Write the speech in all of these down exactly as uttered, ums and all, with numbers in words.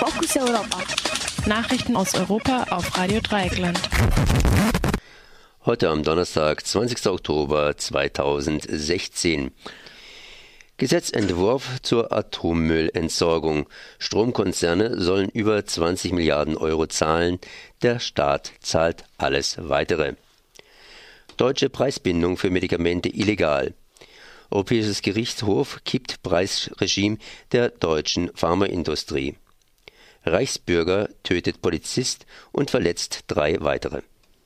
Fokus Europa. Nachrichten aus Europa auf Radio Dreieckland. Heute am Donnerstag, zwanzigster Oktober zweitausendsechzehn. Gesetzentwurf zur Atommüllentsorgung. Stromkonzerne sollen über zwanzig Milliarden Euro zahlen. Der Staat zahlt alles Weitere. Deutsche Preisbindung für Medikamente illegal. Europäisches Gerichtshof kippt Preisregime der deutschen Pharmaindustrie. Reichsbürger tötet Polizist und verletzt drei weitere.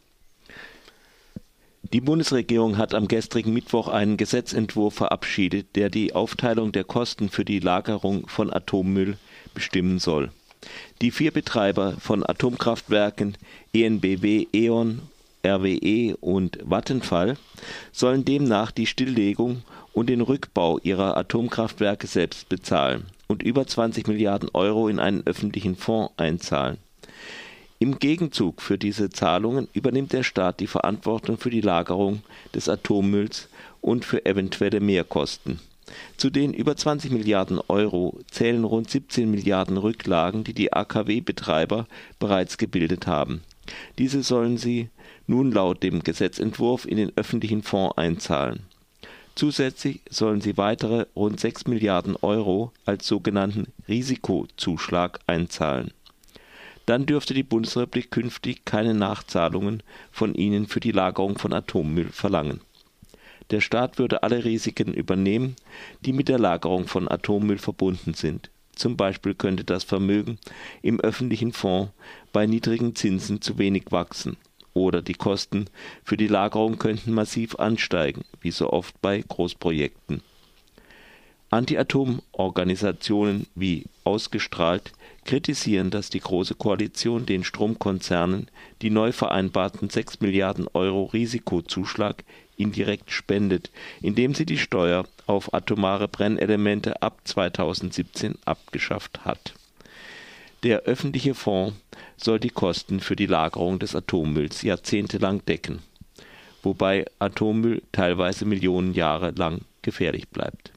Die Bundesregierung hat am gestrigen Mittwoch einen Gesetzentwurf verabschiedet, der die Aufteilung der Kosten für die Lagerung von Atommüll bestimmen soll. Die vier Betreiber von Atomkraftwerken E N B W, E.ON, R W E und Vattenfall sollen demnach die Stilllegung und den Rückbau ihrer Atomkraftwerke selbst bezahlen und über zwanzig Milliarden Euro in einen öffentlichen Fonds einzahlen. Im Gegenzug für diese Zahlungen übernimmt der Staat die Verantwortung für die Lagerung des Atommülls und für eventuelle Mehrkosten. Zu den über zwanzig Milliarden Euro zählen rund siebzehn Milliarden Rücklagen, die die A K W-Betreiber bereits gebildet haben. Diese sollen sie nun laut dem Gesetzentwurf in den öffentlichen Fonds einzahlen. Zusätzlich sollen sie weitere rund sechs Milliarden Euro als sogenannten Risikozuschlag einzahlen. Dann dürfte die Bundesrepublik künftig keine Nachzahlungen von ihnen für die Lagerung von Atommüll verlangen. Der Staat würde alle Risiken übernehmen, die mit der Lagerung von Atommüll verbunden sind. Zum Beispiel könnte das Vermögen im öffentlichen Fonds bei niedrigen Zinsen zu wenig wachsen. Oder die Kosten für die Lagerung könnten massiv ansteigen, wie so oft bei Großprojekten. Anti-Atom-Organisationen wie Ausgestrahlt kritisieren, dass die Große Koalition den Stromkonzernen die neu vereinbarten sechs Milliarden Euro Risikozuschlag indirekt spendet, indem sie die Steuer auf atomare Brennelemente ab zweitausendsiebzehn abgeschafft hat. Der öffentliche Fonds soll die Kosten für die Lagerung des Atommülls jahrzehntelang decken, wobei Atommüll teilweise Millionen Jahre lang gefährlich bleibt.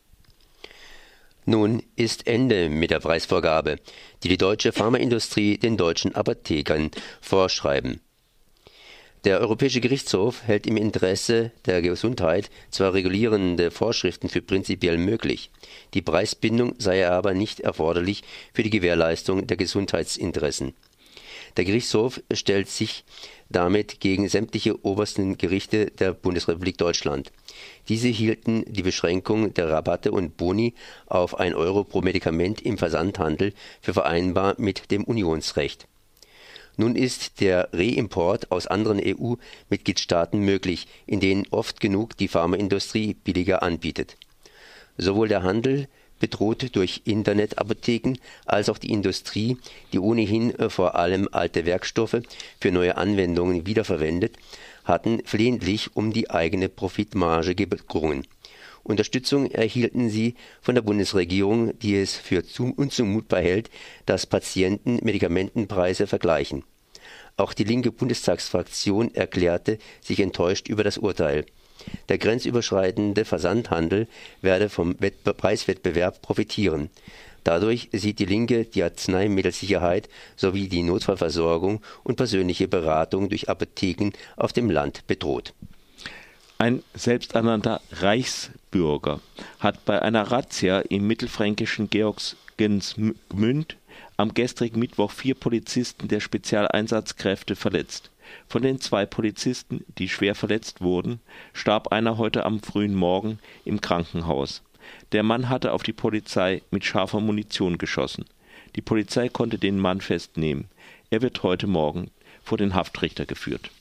Nun ist Ende mit der Preisvorgabe, die die deutsche Pharmaindustrie den deutschen Apothekern vorschreiben. Der Europäische Gerichtshof hält im Interesse der Gesundheit zwar regulierende Vorschriften für prinzipiell möglich, die Preisbindung sei aber nicht erforderlich für die Gewährleistung der Gesundheitsinteressen. Der Gerichtshof stellt sich damit gegen sämtliche obersten Gerichte der Bundesrepublik Deutschland. Diese hielten die Beschränkung der Rabatte und Boni auf ein Euro pro Medikament im Versandhandel für vereinbar mit dem Unionsrecht. Nun ist der Reimport aus anderen E U-Mitgliedstaaten möglich, in denen oft genug die Pharmaindustrie billiger anbietet. Sowohl der Handel, bedroht durch Internetapotheken, als auch die Industrie, die ohnehin vor allem alte Werkstoffe für neue Anwendungen wiederverwendet, hatten flehentlich um die eigene Profitmarge gerungen. Unterstützung erhielten sie von der Bundesregierung, die es für unzumutbar hält, dass Patienten Medikamentenpreise vergleichen. Auch die linke Bundestagsfraktion erklärte sich enttäuscht über das Urteil. Der grenzüberschreitende Versandhandel werde vom Wettbe- Preiswettbewerb profitieren. Dadurch sieht die Linke die Arzneimittelsicherheit sowie die Notfallversorgung und persönliche Beratung durch Apotheken auf dem Land bedroht. Ein selbsternannter Reichsbürger hat bei einer Razzia im mittelfränkischen Georgensgmünd am gestrigen Mittwoch vier Polizisten der Spezialeinsatzkräfte verletzt. Von den zwei Polizisten, die schwer verletzt wurden, starb einer heute am frühen Morgen im Krankenhaus. Der Mann hatte auf die Polizei mit scharfer Munition geschossen. Die Polizei konnte den Mann festnehmen. Er wird heute Morgen vor den Haftrichter geführt.